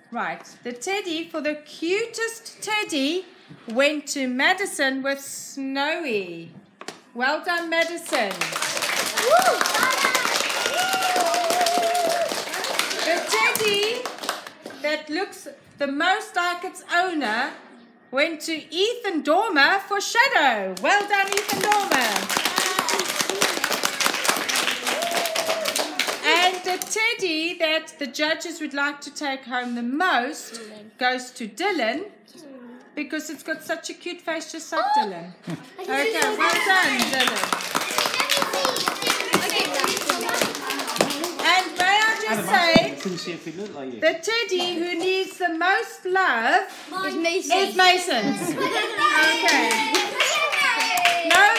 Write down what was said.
Right. The teddy for the cutest teddy went to Madison with Snowy. Well done, Madison. The teddy that looks the most like its owner went to Ethan Dormer for Shadow. Well done, Ethan Dormer. And the teddy that the judges would like to take home the most goes to Dylan because it's got such a cute face just like Dylan. Okay, well done, Dylan. And may I just say, the teddy who needs the most love is Mason. Okay.